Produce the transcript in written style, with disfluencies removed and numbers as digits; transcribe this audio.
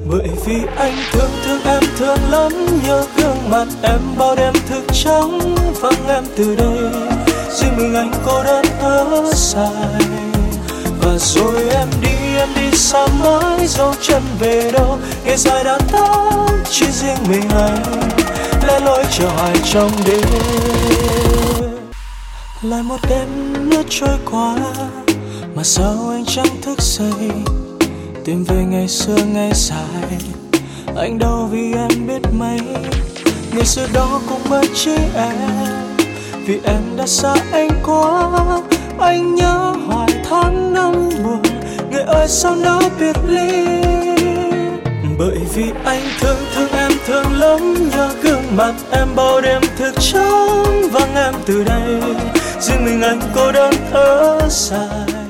Bởi vì anh thương em thương lắm, nhớ gương mặt em bao đêm thức trắng vắng em từ đây. Riêng mình anh cô đơn thở dài. Và rồi em đi xa mãi, dấu chân về đâu ngày dài đã tắt, chỉ riêng mình anh lẻ loi chờ hoài trong đêm. Lại một đêm nữa trôi qua mà sao anh chẳng thức dậy, tìm về ngày xưa ngày dài. Anh đau vì em biết mấy, ngày xưa đó cũng mới chỉ em, vì em đã xa anh quá. Anh nhớ hoài tháng năm buồn, người ơi sao nỡ biệt ly. Bởi vì anh thương em thương lắm, nhớ gương mặt em bao đêm thức trắng vắng em từ đây. Riêng mình anh cô đơn thở dài.